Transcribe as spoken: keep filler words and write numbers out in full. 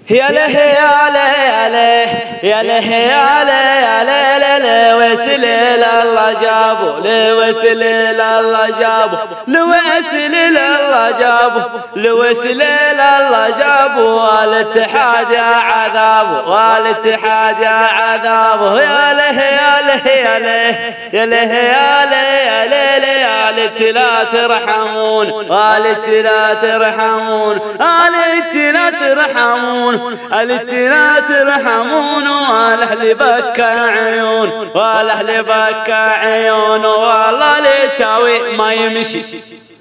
يا له يا له يا له يا له يا له يا له لا لا وسليل الله جابه لوسليل الله جابه لوسليل الله جابه لوسليل الله جابه والاتحاد يا عذابه والاتحاد يا عذابه يا له يا له يا له يا له يا له يا له يا ليت لا ترحمون والت لا ترحمون والت لا ترحمون الت لا ترحمون والاهل بكى عيون والاهل بكى عيون والله ليتاوي ما يمشي